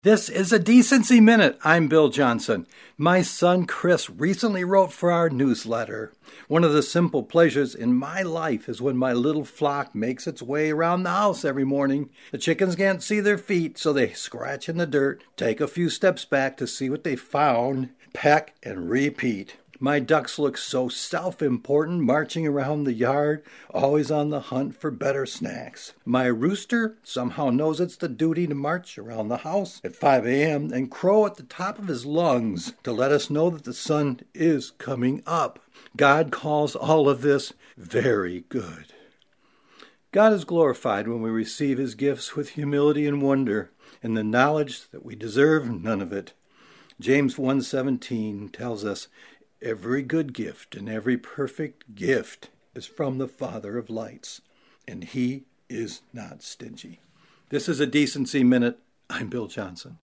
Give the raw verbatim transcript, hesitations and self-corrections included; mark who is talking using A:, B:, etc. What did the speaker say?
A: This is a Decency Minute. I'm Bill Johnson. My son Chris recently wrote for our newsletter. One of the simple pleasures in my life is when my little flock makes its way around the house every morning. The chickens can't see their feet, so they scratch in the dirt, take a few steps back to see what they found, peck, and repeat. My ducks look so self-important, marching around the yard, always on the hunt for better snacks. My rooster somehow knows it's the duty to march around the house at five a.m. and crow at the top of his lungs to let us know that the sun is coming up. God calls all of this very good. God is glorified when we receive his gifts with humility and wonder, and the knowledge that we deserve none of it. James one seventeen tells us, "Every good gift and every perfect gift is from the Father of lights, and he is not stingy." This is a Decency Minute. I'm Bill Johnson.